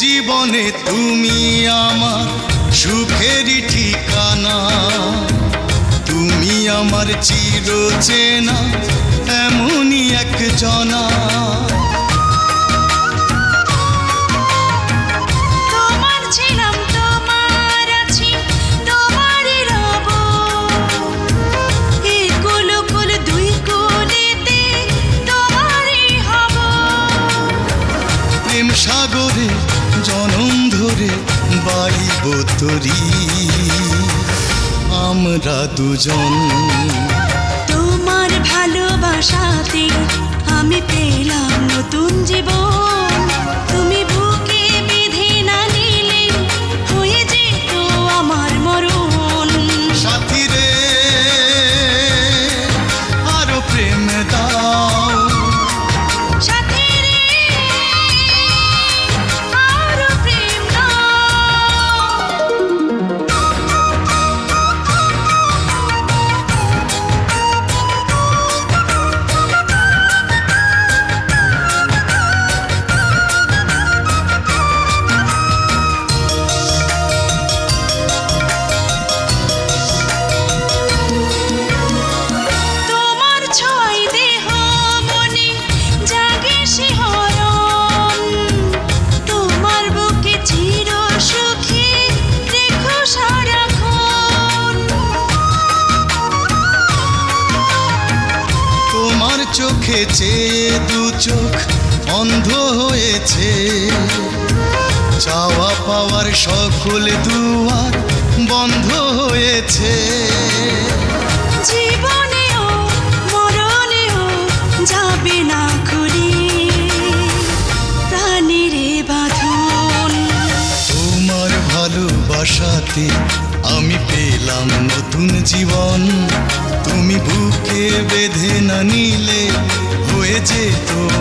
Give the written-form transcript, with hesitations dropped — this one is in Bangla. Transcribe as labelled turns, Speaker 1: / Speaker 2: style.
Speaker 1: জীবনে তুমি আমার সুখেরই ঠিকানা, তুমি আমার চিরচেনা এমনই একজনা।
Speaker 2: তোমার ছিলাম, তোমার আছি, তোমারই রব। এই কুল দুই কুলেতে তোমারই হব।
Speaker 1: প্রেম সাগরে জনম ধরে বাড়িব তরি আমরা দুজন।
Speaker 2: তোমার ভালোবাসাতে আমি পেলাম নতুন জীবন। তুমি বুকে বেঁধে না নিলে হয়ে যেত আমার মরণ।
Speaker 1: সাথী রে আরো প্রেম দাও,
Speaker 2: সাথী রে আরো প্রেম দাও। তোমার ছোঁয়ায় দেহ মনে জাগে শিহরণ। তোমার বুকে চির সুখী রেখো সারাক্ষণ।
Speaker 1: তোমার চোখে চেয়ে দু চোখ অন্ধ হয়েছে, চাওয়া পাওয়ার সকল দুয়ার বন্ধ হয়েছে।
Speaker 2: জীবনেও মরণেও যাবে না খুলে প্রাণের বাঁধন।
Speaker 1: তোমার ভালোবাসাতে আমি পেলাম নতুন জীবন, তুমি বুকে বেঁধে না নিলে হয়ে যেত